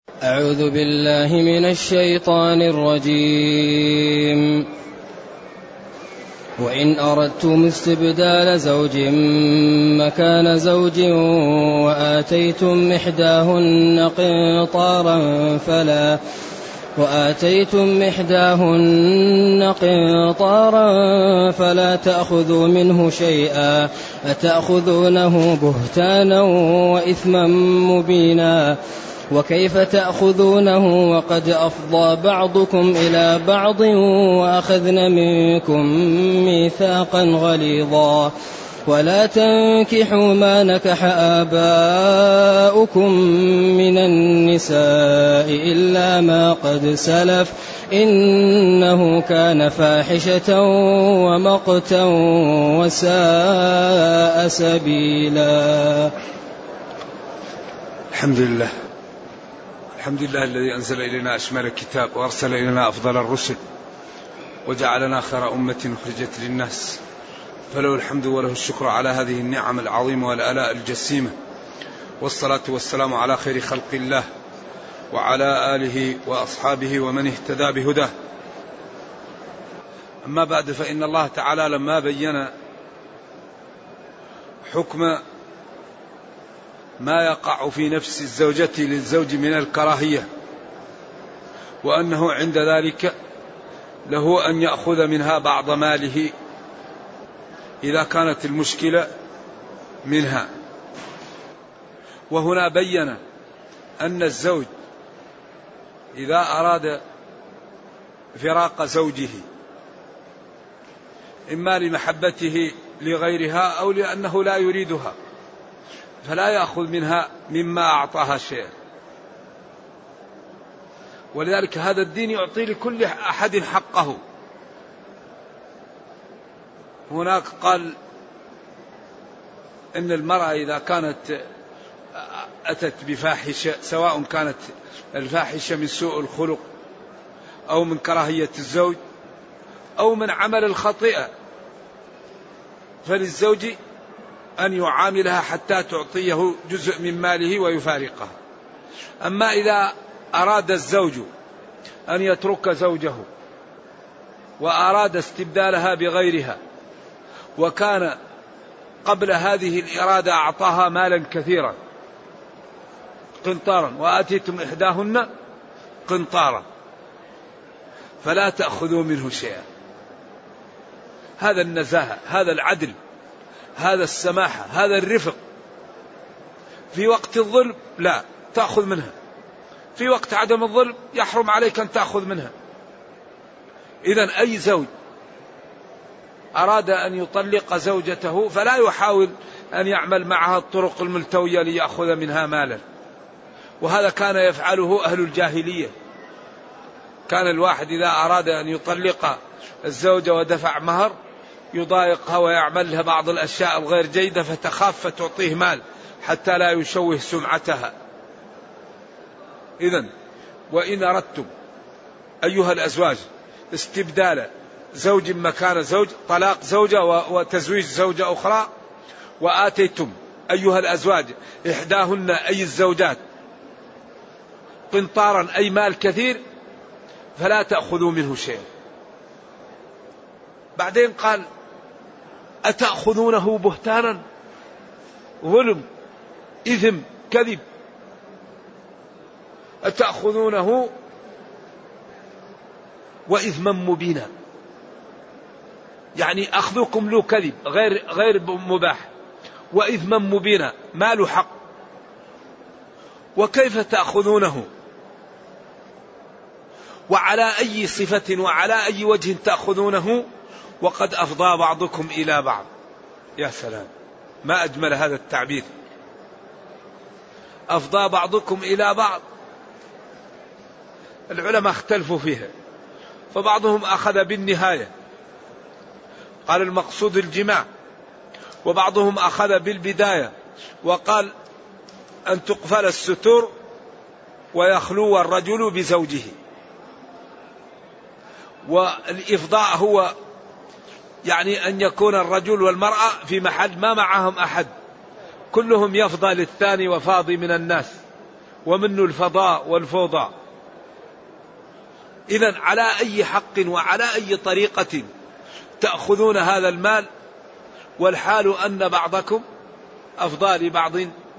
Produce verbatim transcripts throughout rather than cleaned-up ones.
أعوذ بالله من الشيطان الرجيم. وإن أردتم استبدال زوج مكان زوج وآتيتم إحداهن قنطارا فلا وآتيتم إحداهن قنطارا فلا تأخذوا منه شيئا أتأخذونه بهتانا وإثما مبينا وكيف تأخذونه وقد أفضى بعضكم إلى بعض وأخذن منكم ميثاقا غليظا ولا تنكحوا ما نكح آباؤكم من النساء إلا ما قد سلف إنه كان فاحشة ومقتا وساء سبيلا. الحمد لله الحمد لله الذي أنزل إلينا أشمل الكتاب وأرسل إلينا أفضل الرسل وجعلنا خير أمة أخرجت للناس، فله الحمد وله الشكر على هذه النعم العظيمة والآلاء الجسيمة، والصلاة والسلام على خير خلق الله وعلى آله وأصحابه ومن اهتدى بهداه. أما بعد، فإن الله تعالى لما بين حكم ما يقع في نفس الزوجة للزوج من الكراهية وأنه عند ذلك له أن يأخذ منها بعض ماله إذا كانت المشكلة منها، وهنا بين أن الزوج إذا أراد فراق زوجه إما لمحبته لغيرها أو لأنه لا يريدها فلا يأخذ منها مما أعطاها شيئا، ولذلك هذا الدين يعطي لكل أحد حقه. هناك قال إن المرأة إذا كانت أتت بفاحشة، سواء كانت الفاحشة من سوء الخلق أو من كراهية الزوج أو من عمل الخطيئة، فللزوج أن يعاملها حتى تعطيه جزء من ماله ويفارقها. أما إذا أراد الزوج أن يترك زوجه وأراد استبدالها بغيرها وكان قبل هذه الإرادة أعطاها مالا كثيرا قنطارا وآتيتم إحداهن قنطارا فلا تأخذوا منه شيئا. هذا النزاهة، هذا العدل، هذا السماحة، هذا الرفق. في وقت الظلم لا تأخذ منها، في وقت عدم الظلم يحرم عليك أن تأخذ منها. إذن أي زوج أراد أن يطلق زوجته فلا يحاول أن يعمل معها الطرق الملتوية ليأخذ منها مالا، وهذا كان يفعله أهل الجاهلية. كان الواحد إذا أراد أن يطلق الزوجة ودفع مهر يضايقها ويعمل لها بعض الأشياء الغير جيدة فتخاف فتعطيه مال حتى لا يشوه سمعتها. إذن وإن أردتم أيها الأزواج استبدال زوج مكان زوج، طلاق زوجة وتزويج زوجة أخرى، وآتيتم أيها الأزواج إحداهن أي الزوجات قنطارا أي مال كثير فلا تأخذوا منه شيئا. بعدين قال أتأخذونه بهتانا، ظلم، إثم، كذب. أتأخذونه وإثما مبينا، يعني أخذكم له كذب غير غير مباح، وإثما مبينا ما له حق. وكيف تأخذونه وعلى أي صفة وعلى أي وجه تأخذونه وقد أفضى بعضكم إلى بعض. يا سلام، ما أجمل هذا التعبير، أفضى بعضكم إلى بعض. العلماء اختلفوا فيها، فبعضهم أخذ بالنهاية قال المقصود الجماع، وبعضهم أخذ بالبداية وقال أن تقفل الستور ويخلو الرجل بزوجه. والإفضاء هو يعني أن يكون الرجل والمرأة في محل ما معهم أحد، كلهم يفضى للثاني وفاضي من الناس، ومنه الفضاء والفوضى. إذن على أي حق وعلى أي طريقة تأخذون هذا المال والحال أن بعضكم أفضى لبعض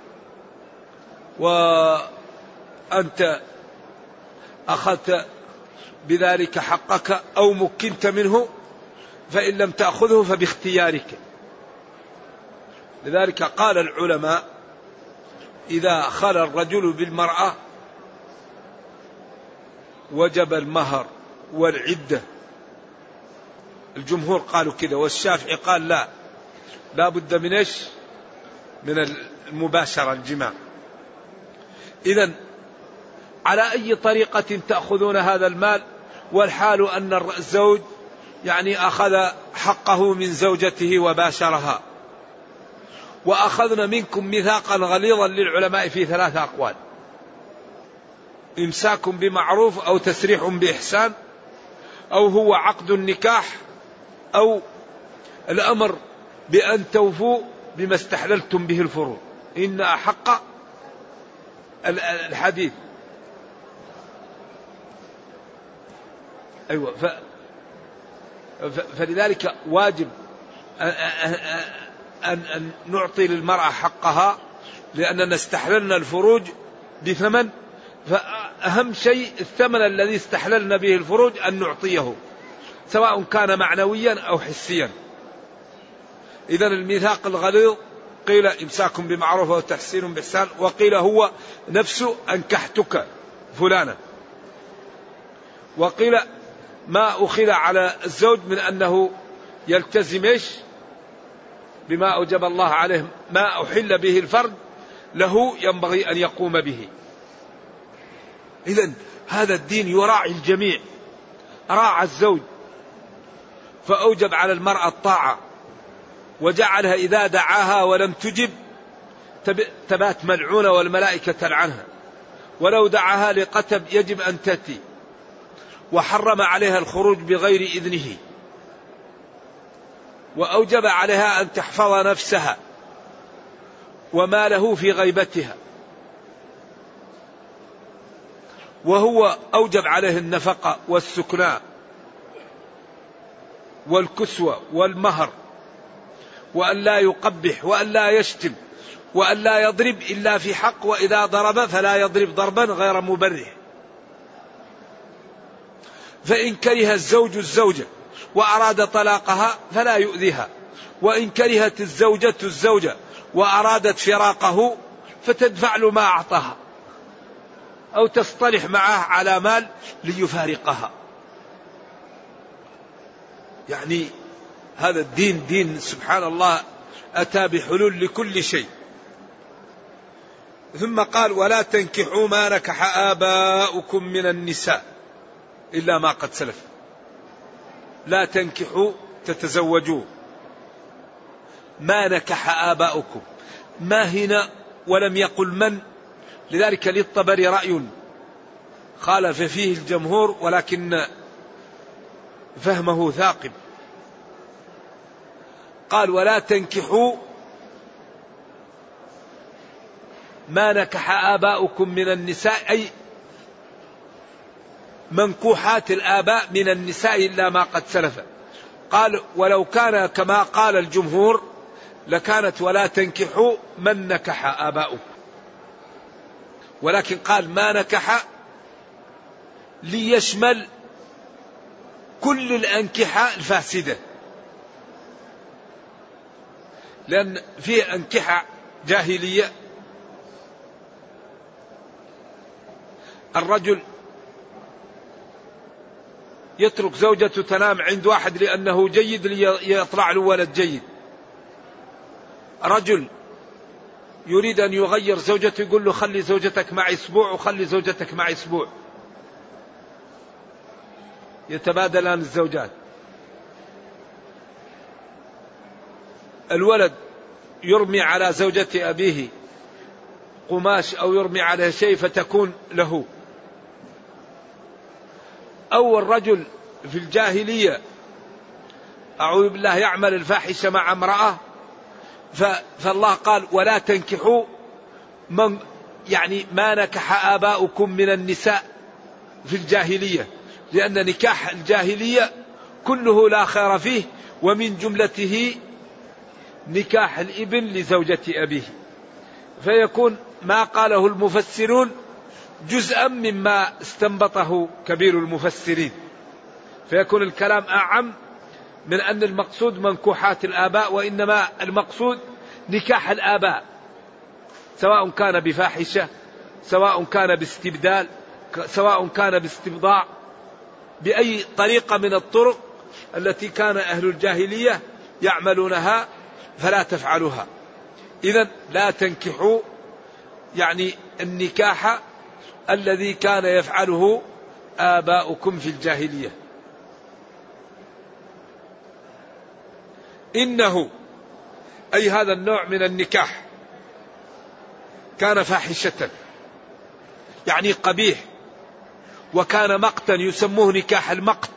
وأنت أخذت بذلك حقك أو مكنت منه، فإن لم تأخذه فباختيارك. لذلك قال العلماء إذا خلى الرجل بالمرأة وجب المهر والعدة. الجمهور قالوا كذا، والشافعي قال لا، لا بد من إيش؟ من المباشرة، الجماع. إذن على أي طريقة تأخذون هذا المال والحال أن الزوج يعني أخذ حقه من زوجته وباشرها؟ وأخذنا منكم ميثاقا غليظا للعلماء في ثلاثة أقوال: إمساك بمعروف، أو تسريح بإحسان، أو هو عقد النكاح، أو الأمر بأن توفوا بما استحللتم به الفروض. إن أحق الحديث. أيوة. ف... فلذلك واجب أن... أن نعطي للمرأة حقها، لأننا استحللنا الفروج بثمن، فأهم شيء الثمن الذي استحللنا به الفروج أن نعطيه، سواء كان معنويا أو حسيا. إذن الميثاق الغليظ قيل إمساك بمعروف أو تحسين بإحسان، وقيل هو نفسه أنكحتك فلانا، وقيل ما أخذ على الزوج من أنه يلتزم إيش؟ بما أوجب الله عليه، ما أحل به الفرد له ينبغي أن يقوم به. إذن هذا الدين يراعي الجميع. راعى الزوج فأوجب على المرأة الطاعة، وجعلها إذا دعاها ولم تجب تبات ملعونة والملائكة تلعنها، ولو دعاها لقتب يجب أن تأتي، وحرم عليها الخروج بغير إذنه، وأوجب عليها أن تحفظ نفسها وماله في غيبتها، وهو أوجب عليه النفقة والسكناء والكسوة والمهر، وأن لا يقبح وأن لا يشتم وأن لا يضرب إلا في حق، وإذا ضرب فلا يضرب ضربا غير مبرح. فإن كره الزوج الزوجة وأراد طلاقها فلا يؤذيها، وإن كرهت الزوجة الزوجة وأرادت فراقه فتدفع له ما أعطاها، أو تصطلح معه على مال ليفارقها. يعني هذا الدين دين سبحان الله أتى بحلول لكل شيء. ثم قال: ولا تنكحوا ما نكح آباؤكم من النساء إلا ما قد سلف. لا تنكحوا تتزوجوا ما نكح آباؤكم، ما هنا ولم يقل من، لذلك للطبري رأي خالف فيه الجمهور ولكن فهمه ثاقب. قال: ولا تنكحوا ما نكح آباؤكم من النساء، أي منكوحات الآباء من النساء إلا ما قد سلف. قال: ولو كان كما قال الجمهور لكانت ولا تنكحوا من نكح آباؤكم، ولكن قال ما نكح ليشمل كل الأنكحة الفاسدة، لأن فيه أنكحة جاهلية. الرجل يترك زوجته تنام عند واحد لأنه جيد ليطلع له ولد جيد. رجل يريد أن يغير زوجته يقول له خلي زوجتك معي أسبوع وخلي زوجتك معي أسبوع، يتبادلان الزوجات. الولد يرمي على زوجة أبيه قماش أو يرمي عليه شيء فتكون له. أو الرجل في الجاهلية أعوذ بالله يعمل الفاحشة مع امرأة، فالله قال: ولا تنكحوا من يعني ما نكح آباؤكم من النساء في الجاهلية، لأن نكاح الجاهلية كله لا خير فيه، ومن جملته نكاح الابن لزوجة أبيه، فيكون ما قاله المفسرون جزءا مما استنبطه كبير المفسرين، فيكون الكلام أعم من أن المقصود منكوحات الآباء، وإنما المقصود نكاح الآباء، سواء كان بفاحشة، سواء كان باستبدال، سواء كان باستبضاع، بأي طريقة من الطرق التي كان أهل الجاهلية يعملونها فلا تفعلوها. إذن لا تنكحوا يعني النكاح الذي كان يفعله آباؤكم في الجاهلية. إنه أي هذا النوع من النكاح كان فاحشة، يعني قبيح، وكان مقتا يسموه نكاح المقت.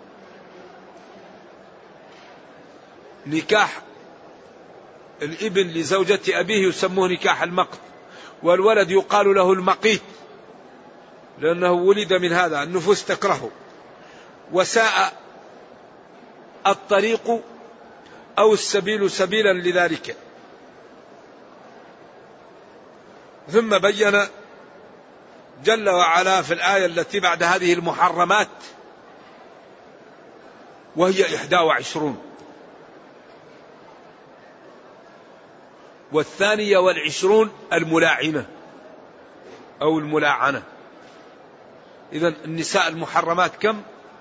نكاح الابن لزوجة أبيه يسموه نكاح المقت، والولد يقال له المقيت لأنه ولد من هذا، النفوس تكرهه. وساء الطريق أو السبيل سبيلا لذلك. ثم بين جل وعلا في الآية التي بعد هذه المحرمات، وهي إحدى وعشرون، والثانية والعشرون الملاعنة أو الملاعنة. إذن النساء المحرمات كم؟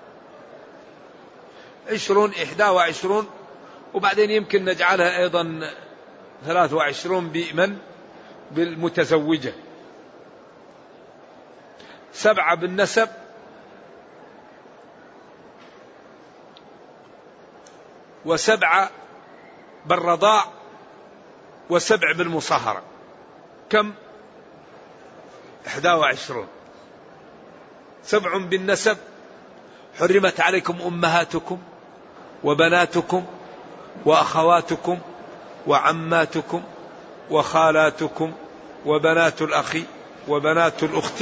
عشرون، إحدى وعشرون، وبعدين يمكن نجعلها أيضا ثلاث وعشرون بمن؟ بالمتزوجة. سبعة بالنسب، وسبعة بالرضاع، وسبع بالمصاهرة. كم؟ إحدى وعشرون. سبع بالنسب، حرمت عليكم أمهاتكم وبناتكم وأخواتكم وعماتكم وخالاتكم وبنات الأخ وبنات الأخت،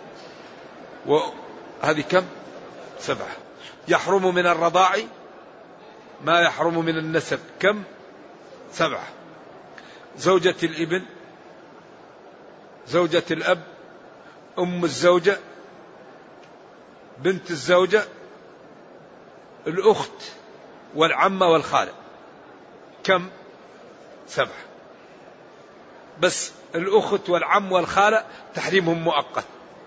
وهذه كم؟ سبعة. يحرم من الرضاع ما يحرم من النسب. كم؟ سبعة. زوجة الابن، زوجة الأب، أم الزوجة، بنت الزوجة، الأخت والعمة والخالة. كم؟ سبعة. بس الأخت والعم والخالة تحريمهم مؤقت،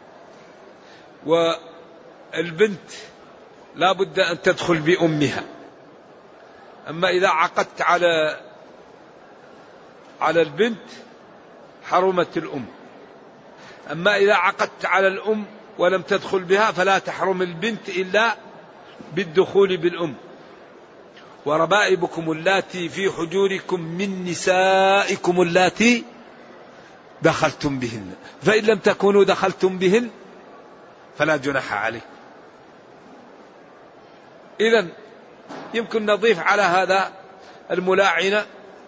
والبنت لا بد أن تدخل بأمها. أما إذا عقدت على على البنت حرمت الأم. أما إذا عقدت على الأم ولم تدخل بها فلا تحرم البنت إلا بالدخول بالأم. وربائبكم اللاتي في حجوركم من نسائكم اللاتي دخلتم بهن، فإن لم تكونوا دخلتم بهن فلا جناح عليكم. إذن يمكن نضيف على هذا الملاعنة،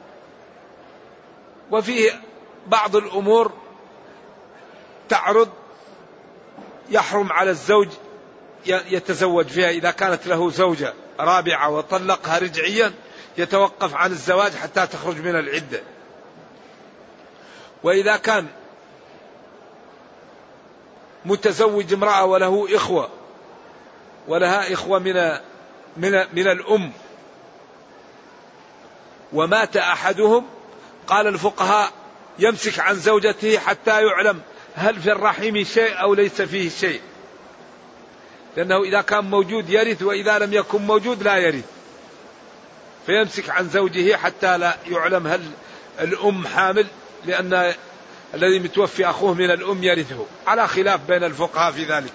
وفيه بعض الأمور تعرض يحرم على الزوج يتزوج فيها. إذا كانت له زوجة رابعة وطلقها رجعيا يتوقف عن الزواج حتى تخرج من العدة. وإذا كان متزوج امرأة وله إخوة ولها إخوة من من من الأم ومات أحدهم، قال الفقهاء يمسك عن زوجته حتى يعلم هل في الرحم شيء أو ليس فيه شيء، لأنه إذا كان موجود يرث، وإذا لم يكن موجود لا يرث، فيمسك عن زوجه حتى لا يعلم هل الأم حامل، لأن الذي متوفي أخوه من الأم يرثه، على خلاف بين الفقهاء في ذلك.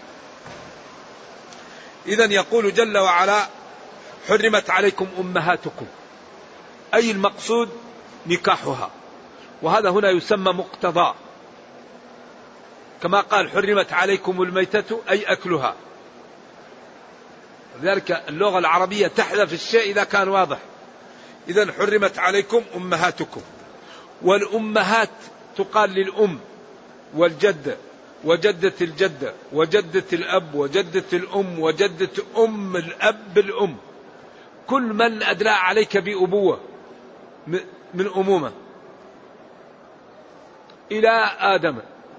إذن يقول جل وعلا حرمت عليكم أمهاتكم، أي المقصود نكاحها، وهذا هنا يسمى مقتضى، كما قال حرمت عليكم الميتة أي أكلها. لذلك اللغة العربية تحذف الشيء إذا كان واضح. إذن حرمت عليكم أمهاتكم، والأمهات تقال للأم والجدة وجدة الجدة وجدة الأب وجدة الأم وجدة أم الأب الأم، كل من أدلى عليك بأبوة من أمومة إلى آدم،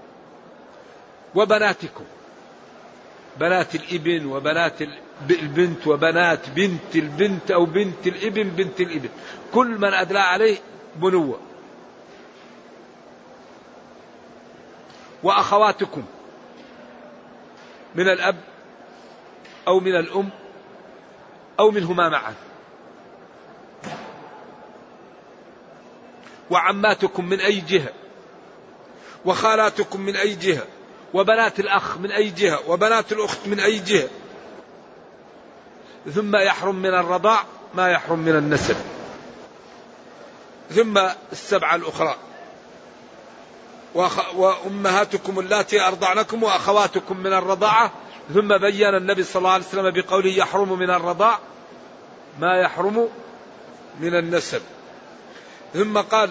وبناتكم، بنات الابن وبنات البنت وبنات بنت البنت أو بنت الابن بنت الابن، كل من أدلى عليه بنوة. وأخواتكم من الأب أو من الأم أو منهما معا، وعماتكم من أي جهة، وخالاتكم من أي جهة، وبنات الأخ من أي جهة، وبنات الأخت من أي جهة. ثم يحرم من الرضاع ما يحرم من النسب. ثم السبعة الأخرى: وأمهاتكم اللاتي أرضعنكم وأخواتكم من الرضاعة. ثم بين النبي صلى الله عليه وسلم بقوله يحرم من الرضاع ما يحرم من النسب. ثم قال: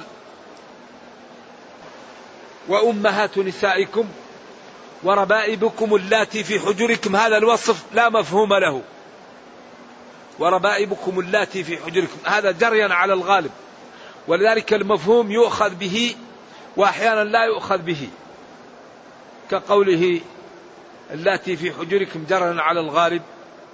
وأمهات نسائكم وربائبكم اللاتي في حجركم. هذا الوصف لا مفهوم له، وربائبكم اللاتي في حجركم، هذا جريا على الغالب، ولذلك المفهوم يؤخذ به وأحيانا لا يؤخذ به، كقوله اللاتي في حجركم جريا على الغالب،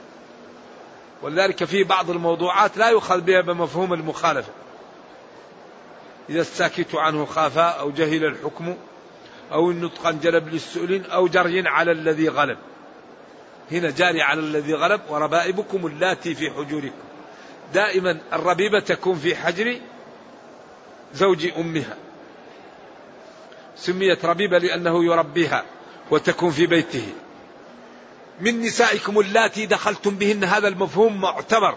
ولذلك في بعض الموضوعات لا يؤخذ بها بمفهوم المخالفة، إذا الساكت عنه خافا أو جهل الحكم أو النطق جلب للسؤل أو جري على الذي غلب. هنا جاري على الذي غلب. وربائبكم اللاتي في حجوركم، دائما الربيبة تكون في حجر زوج أمها، سميت ربيبة لأنه يربيها وتكون في بيته. من نسائكم اللاتي دخلتم بهن، هذا المفهوم معتبر.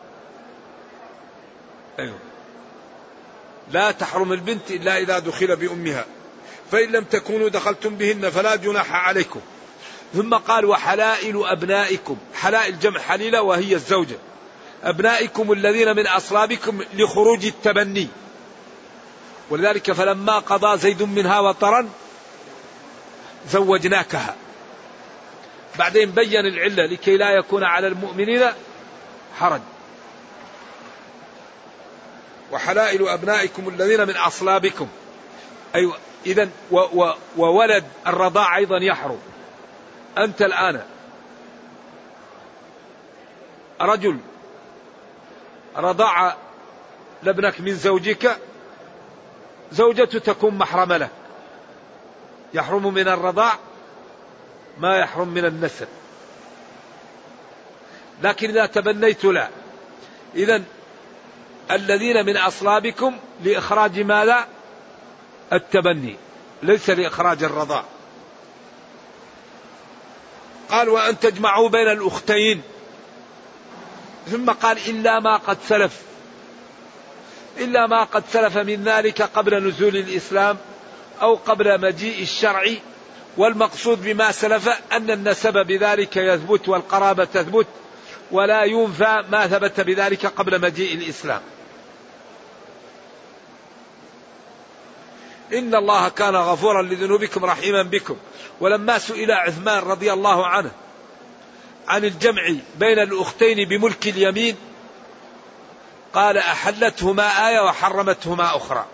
أيوه. لا تحرم البنت إلا إذا دخل بأمها، فإن لم تكونوا دخلتم بهن فلا جناح عليكم. ثم قال: وحلائل أبنائكم، حلائل جمع حليلة وهي الزوجة، أبنائكم الذين من أصلابكم لخروج التبني. ولذلك فلما قضى زيد منها وطرا زوجناكها. بعدين بين العلة لكي لا يكون على المؤمنين حرج. وحلائل أبنائكم الذين من أصلابكم، أيوة. إذن وولد الرضاع أيضا يحرم. أنت الآن رجل رضع لابنك من زوجك، زوجته تكون محرمة لك، يحرم من الرضاع ما يحرم من النسب. لكن إذا تبنيت لا. إذن الذين من أصلابكم لإخراج ماذا؟ التبني، ليس لإخراج الرضاع. قال: وأن تجمعوا بين الأختين. ثم قال: إلا ما قد سلف، إلا ما قد سلف من ذلك قبل نزول الإسلام أو قبل مجيء الشرع. والمقصود بما سلف أن النسب بذلك يثبت والقرابة تثبت، ولا ينفى ما ثبت بذلك قبل مجيء الإسلام. إن الله كان غفورا لذنوبكم رحيما بكم. ولما سئل عثمان رضي الله عنه عن الجمع بين الأختين بملك اليمين قال: أحلتهما آية وحرمتهما أخرى،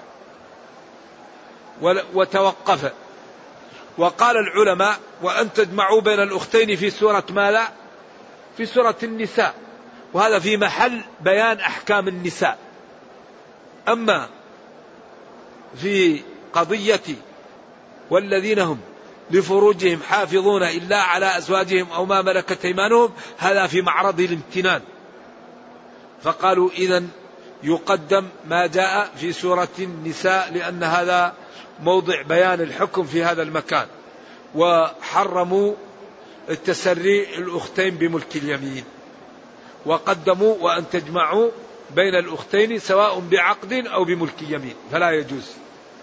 وتوقف. وقال العلماء: وأن تجمعوا بين الأختين في سورة ماذا؟ في سورة النساء، وهذا في محل بيان أحكام النساء. أما في قضية والذين هم لفروجهم حافظون إلا على أزواجهم أو ما ملكت أيمانهم، هذا في معرض الامتنان. فقالوا إذن يقدم ما جاء في سورة النساء، لأن هذا موضع بيان الحكم في هذا المكان. وحرموا التسري الأختين بملك اليمين، وقدموا وأن تجمعوا بين الأختين سواء بعقد أو بملك يمين، فلا يجوز.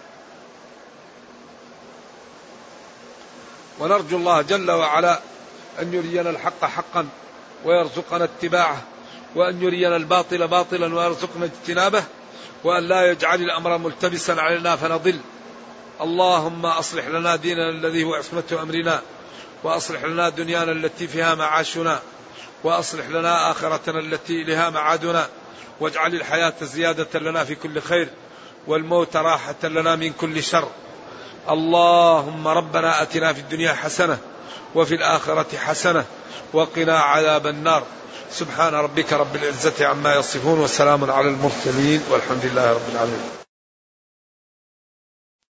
ونرجو الله جل وعلا أن يرينا الحق حقا ويرزقنا اتباعه، وأن يرينا الباطل باطلا ويرزقنا اجتنابه، وأن لا يجعل الأمر ملتبسا علينا فنضل. اللهم أصلح لنا ديننا الذي هو عصمة أمرنا، وأصلح لنا دنيانا التي فيها معاشنا، وأصلح لنا آخرتنا التي إليها معادنا، واجعل الحياة زيادة لنا في كل خير، والموت راحة لنا من كل شر. اللهم ربنا أتنا في الدنيا حسنة وفي الآخرة حسنة وقنا عذاب النار. سبحان ربك رب العزة عما يصفون، وسلام على المرسلين، والحمد لله رب العالمين.